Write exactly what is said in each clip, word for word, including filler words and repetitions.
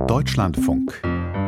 Deutschlandfunk.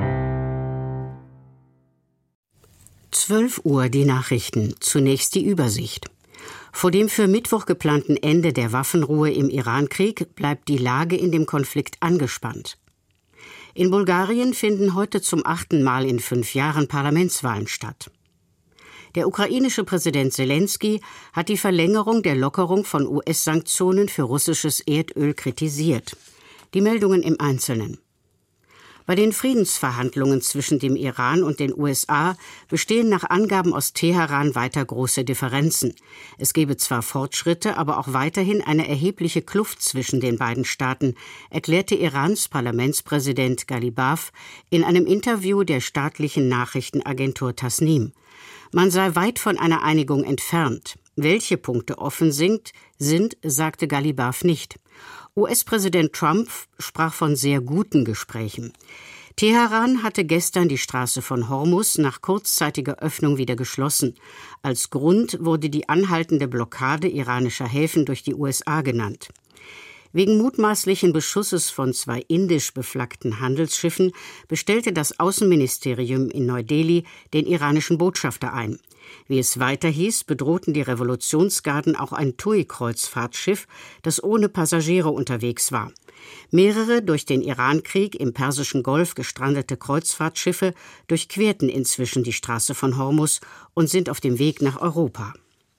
zwölf Uhr die Nachrichten. Zunächst die Übersicht. Vor dem für Mittwoch geplanten Ende der Waffenruhe im Irankrieg bleibt die Lage in dem Konflikt angespannt. In Bulgarien finden heute zum achten Mal in fünf Jahren Parlamentswahlen statt. Der ukrainische Präsident Selenskyj hat die Verlängerung der Lockerung von U S-Sanktionen für russisches Erdöl kritisiert. Die Meldungen im Einzelnen. Bei den Friedensverhandlungen zwischen dem Iran und den U S A bestehen nach Angaben aus Teheran weiter große Differenzen. Es gebe zwar Fortschritte, aber auch weiterhin eine erhebliche Kluft zwischen den beiden Staaten, erklärte Irans Parlamentspräsident Ghalibaf in einem Interview der staatlichen Nachrichtenagentur Tasnim. Man sei weit von einer Einigung entfernt. Welche Punkte offen sind, sind, sagte Ghalibaf nicht. U S-Präsident Trump sprach von sehr guten Gesprächen. Teheran hatte gestern die Straße von Hormuz nach kurzzeitiger Öffnung wieder geschlossen. Als Grund wurde die anhaltende Blockade iranischer Häfen durch die U S A genannt. Wegen mutmaßlichen Beschusses von zwei indisch beflaggten Handelsschiffen bestellte das Außenministerium in Neu-Delhi den iranischen Botschafter ein. Wie es weiter hieß, bedrohten die Revolutionsgarden auch ein T U I-Kreuzfahrtschiff, das ohne Passagiere unterwegs war. Mehrere durch den Irankrieg im Persischen Golf gestrandete Kreuzfahrtschiffe durchquerten inzwischen die Straße von Hormuz und sind auf dem Weg nach Europa.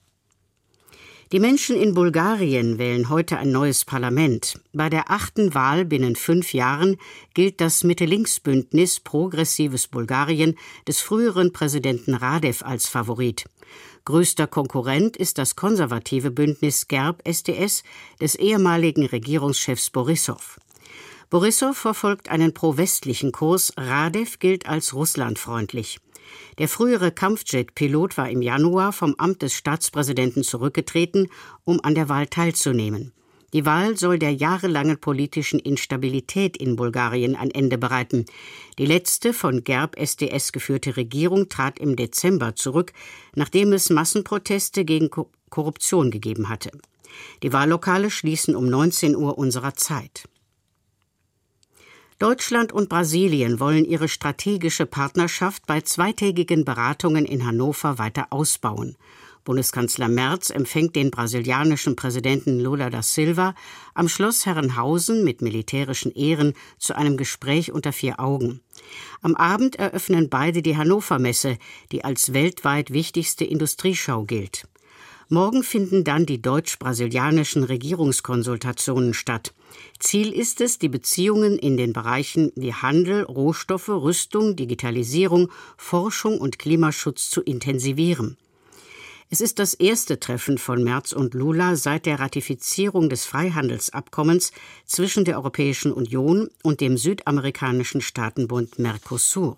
Die Menschen in Bulgarien wählen heute ein neues Parlament. Bei der achten Wahl binnen fünf Jahren gilt das Mitte-Links-Bündnis Progressives Bulgarien des früheren Präsidenten Radev als Favorit. Größter Konkurrent ist das konservative Bündnis Gerb S D S des ehemaligen Regierungschefs Borissow. Borissow verfolgt einen pro-westlichen Kurs, Radev gilt als russlandfreundlich. Der frühere Kampfjet-Pilot war im Januar vom Amt des Staatspräsidenten zurückgetreten, um an der Wahl teilzunehmen. Die Wahl soll der jahrelangen politischen Instabilität in Bulgarien ein Ende bereiten. Die letzte von Gerb S D S geführte Regierung trat im Dezember zurück, nachdem es Massenproteste gegen Korruption gegeben hatte. Die Wahllokale schließen um neunzehn Uhr unserer Zeit. Deutschland und Brasilien wollen ihre strategische Partnerschaft bei zweitägigen Beratungen in Hannover weiter ausbauen. Bundeskanzler Merz empfängt den brasilianischen Präsidenten Lula da Silva am Schloss Herrenhausen mit militärischen Ehren zu einem Gespräch unter vier Augen. Am Abend eröffnen beide die Hannover-Messe, die als weltweit wichtigste Industrieschau gilt. Morgen finden dann die deutsch-brasilianischen Regierungskonsultationen statt. Ziel ist es, die Beziehungen in den Bereichen wie Handel, Rohstoffe, Rüstung, Digitalisierung, Forschung und Klimaschutz zu intensivieren. Es ist das erste Treffen von Merz und Lula seit der Ratifizierung des Freihandelsabkommens zwischen der Europäischen Union und dem südamerikanischen Staatenbund Mercosur.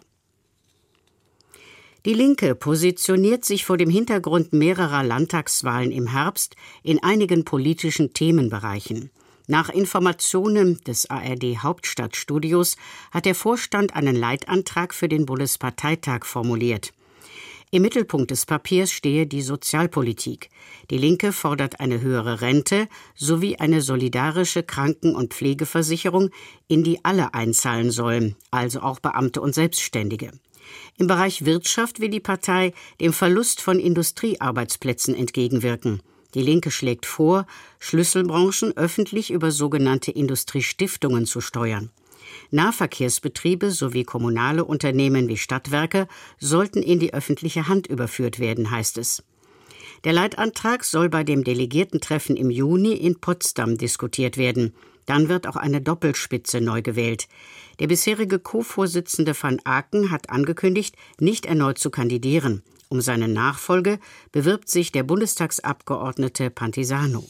Die Linke positioniert sich vor dem Hintergrund mehrerer Landtagswahlen im Herbst in einigen politischen Themenbereichen. Nach Informationen des A R D-Hauptstadtstudios hat der Vorstand einen Leitantrag für den Bundesparteitag formuliert. Im Mittelpunkt des Papiers stehe die Sozialpolitik. Die Linke fordert eine höhere Rente sowie eine solidarische Kranken- und Pflegeversicherung, in die alle einzahlen sollen, also auch Beamte und Selbstständige. Im Bereich Wirtschaft will die Partei dem Verlust von Industriearbeitsplätzen entgegenwirken. Die Linke schlägt vor, Schlüsselbranchen öffentlich über sogenannte Industriestiftungen zu steuern. Nahverkehrsbetriebe sowie kommunale Unternehmen wie Stadtwerke sollten in die öffentliche Hand überführt werden, heißt es. Der Leitantrag soll bei dem Delegiertentreffen im Juni in Potsdam diskutiert werden. Dann wird auch eine Doppelspitze neu gewählt. Der bisherige Co-Vorsitzende van Aken hat angekündigt, nicht erneut zu kandidieren. Um seine Nachfolge bewirbt sich der Bundestagsabgeordnete Pantisano.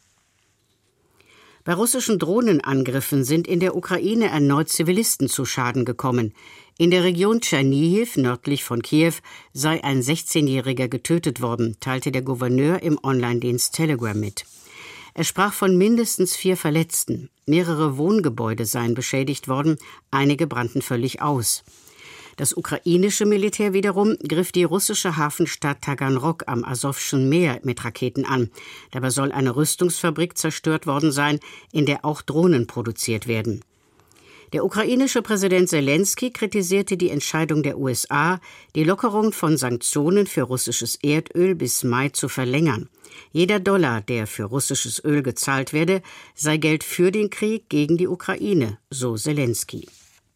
Bei russischen Drohnenangriffen sind in der Ukraine erneut Zivilisten zu Schaden gekommen. In der Region Tschernihiw, nördlich von Kiew, sei ein sechzehnjähriger getötet worden, teilte der Gouverneur im Online-Dienst Telegram mit. Er sprach von mindestens vier Verletzten. Mehrere Wohngebäude seien beschädigt worden, einige brannten völlig aus. Das ukrainische Militär wiederum griff die russische Hafenstadt Taganrog am Asowschen Meer mit Raketen an. Dabei soll eine Rüstungsfabrik zerstört worden sein, in der auch Drohnen produziert werden. Der ukrainische Präsident Selenskyj kritisierte die Entscheidung der U S A, die Lockerung von Sanktionen für russisches Erdöl bis Mai zu verlängern. Jeder Dollar, der für russisches Öl gezahlt werde, sei Geld für den Krieg gegen die Ukraine, so Selenskyj.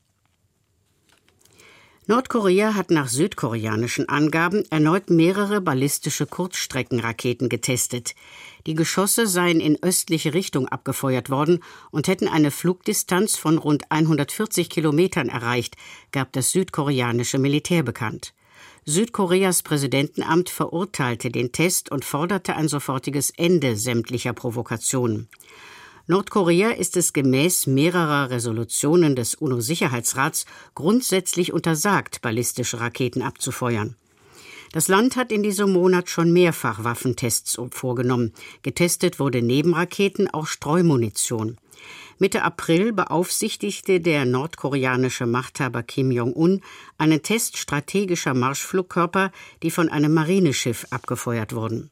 Nordkorea hat nach südkoreanischen Angaben erneut mehrere ballistische Kurzstreckenraketen getestet. Die Geschosse seien in östliche Richtung abgefeuert worden und hätten eine Flugdistanz von rund hundertvierzig Kilometern erreicht, gab das südkoreanische Militär bekannt. Südkoreas Präsidentenamt verurteilte den Test und forderte ein sofortiges Ende sämtlicher Provokationen. Nordkorea ist es gemäß mehrerer Resolutionen des UNO-Sicherheitsrats grundsätzlich untersagt, ballistische Raketen abzufeuern. Das Land hat in diesem Monat schon mehrfach Waffentests vorgenommen. Getestet wurde neben Raketen auch Streumunition. Mitte April beaufsichtigte der nordkoreanische Machthaber Kim Jong-un einen Test strategischer Marschflugkörper, die von einem Marineschiff abgefeuert wurden.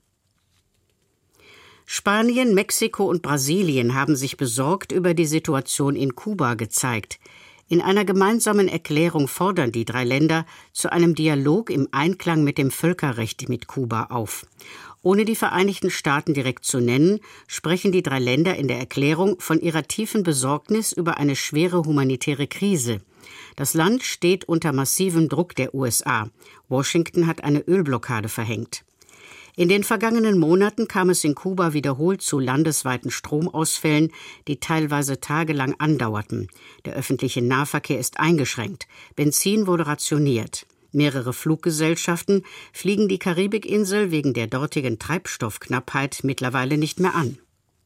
Spanien, Mexiko und Brasilien haben sich besorgt über die Situation in Kuba gezeigt. In einer gemeinsamen Erklärung fordern die drei Länder zu einem Dialog im Einklang mit dem Völkerrecht mit Kuba auf. Ohne die Vereinigten Staaten direkt zu nennen, sprechen die drei Länder in der Erklärung von ihrer tiefen Besorgnis über eine schwere humanitäre Krise. Das Land steht unter massivem Druck der U S A. Washington hat eine Ölblockade verhängt. In den vergangenen Monaten kam es in Kuba wiederholt zu landesweiten Stromausfällen, die teilweise tagelang andauerten. Der öffentliche Nahverkehr ist eingeschränkt. Benzin wurde rationiert. Mehrere Fluggesellschaften fliegen die Karibikinsel wegen der dortigen Treibstoffknappheit mittlerweile nicht mehr an.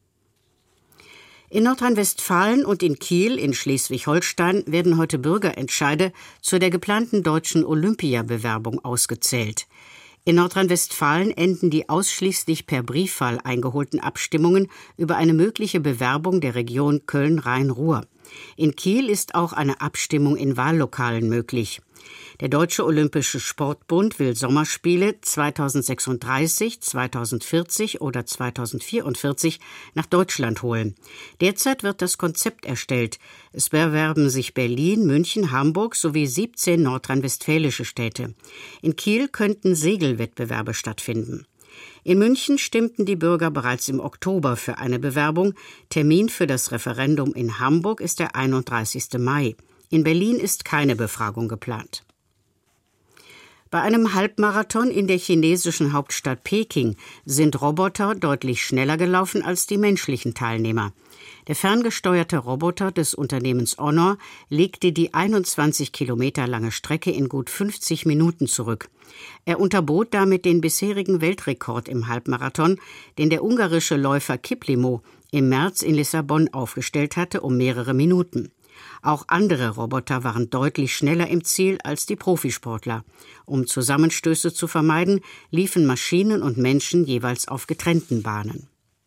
In Nordrhein-Westfalen und in Kiel in Schleswig-Holstein werden heute Bürgerentscheide zu der geplanten deutschen Olympiabewerbung ausgezählt. In Nordrhein-Westfalen enden die ausschließlich per Briefwahl eingeholten Abstimmungen über eine mögliche Bewerbung der Region Köln-Rhein-Ruhr. In Kiel ist auch eine Abstimmung in Wahllokalen möglich. Der Deutsche Olympische Sportbund will Sommerspiele zweitausendsechsunddreißig, zweitausendvierzig oder zweitausendvierundvierzig nach Deutschland holen. Derzeit wird das Konzept erstellt. Es bewerben sich Berlin, München, Hamburg sowie siebzehn nordrhein-westfälische Städte. In Kiel könnten Segelwettbewerbe stattfinden. In München stimmten die Bürger bereits im Oktober für eine Bewerbung. Termin für das Referendum in Hamburg ist der einunddreißigste Mai. In Berlin ist keine Befragung geplant. Bei einem Halbmarathon in der chinesischen Hauptstadt Peking sind Roboter deutlich schneller gelaufen als die menschlichen Teilnehmer. Der ferngesteuerte Roboter des Unternehmens Honor legte die einundzwanzig Kilometer lange Strecke in gut fünfzig Minuten zurück. Er unterbot damit den bisherigen Weltrekord im Halbmarathon, den der ungarische Läufer Kiplimo im März in Lissabon aufgestellt hatte, um mehrere Minuten. Auch andere Roboter waren deutlich schneller im Ziel als die Profisportler. Um Zusammenstöße zu vermeiden, liefen Maschinen und Menschen jeweils auf getrennten Bahnen.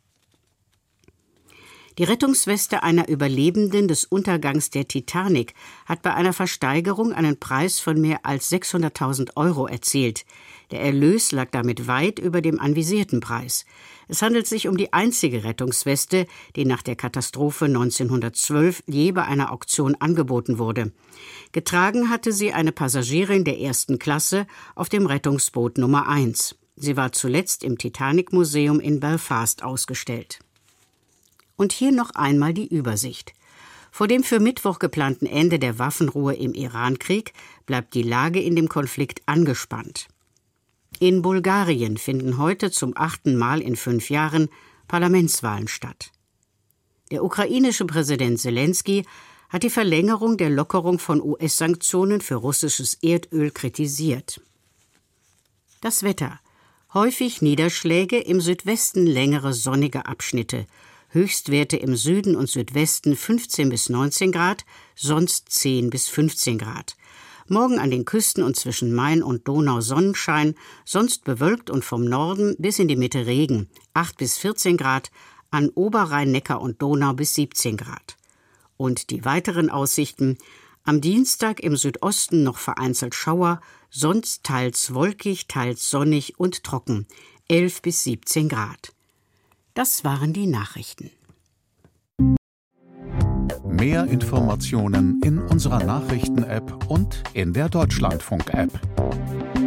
Die Rettungsweste einer Überlebenden des Untergangs der Titanic hat bei einer Versteigerung einen Preis von mehr als sechshunderttausend Euro erzielt. Der Erlös lag damit weit über dem anvisierten Preis. Es handelt sich um die einzige Rettungsweste, die nach der Katastrophe neunzehnhundertzwölf je bei einer Auktion angeboten wurde. Getragen hatte sie eine Passagierin der ersten Klasse auf dem Rettungsboot Nummer eins. Sie war zuletzt im Titanic-Museum in Belfast ausgestellt. Und hier noch einmal die Übersicht. Vor dem für Mittwoch geplanten Ende der Waffenruhe im Irankrieg bleibt die Lage in dem Konflikt angespannt. In Bulgarien finden heute zum achten Mal in fünf Jahren Parlamentswahlen statt. Der ukrainische Präsident Selenskyj hat die Verlängerung der Lockerung von U S-Sanktionen für russisches Erdöl kritisiert. Das Wetter. Häufig Niederschläge, im Südwesten längere sonnige Abschnitte. Höchstwerte im Süden und Südwesten fünfzehn bis neunzehn Grad, sonst zehn bis fünfzehn Grad. Morgen an den Küsten und zwischen Main und Donau Sonnenschein, sonst bewölkt und vom Norden bis in die Mitte Regen, acht bis vierzehn Grad, an Oberrhein, Neckar und Donau bis siebzehn Grad. Und die weiteren Aussichten: am Dienstag im Südosten noch vereinzelt Schauer, sonst teils wolkig, teils sonnig und trocken, elf bis siebzehn Grad. Das waren die Nachrichten. Mehr Informationen in unserer Nachrichten-App und in der Deutschlandfunk-App.